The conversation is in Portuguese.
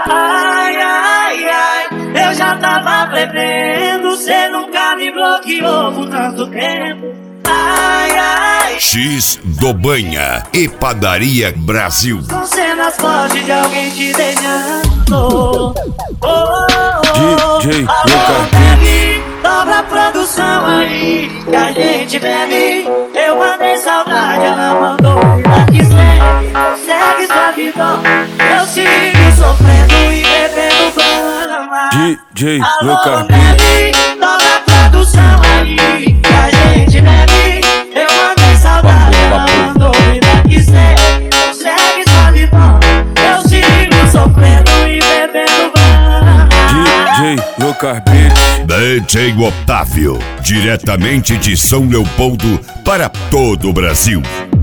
Ai, ai, ai, eu já tava prevendo, cê nunca me bloqueou por tanto tempo. Ai, ai, X do Banha e Padaria Brasil. são cenas fortes de alguém te beijando. DJ Alô, baby, dobra a produção aí que a gente bebe. Eu mandei saudade, ela mandou vida que segue sua vida. Eu sigo sofrendo e bebendo brama. DJ Alô, Lucas baby, dobra a produção aí que a gente bebe. Eu mandei saudade, ela mandou vida que segue sua vida. Eu sigo sofrendo e bebendo brama. DJ Lucas Beats. DJ Otávio, diretamente de São Leopoldo para todo o Brasil.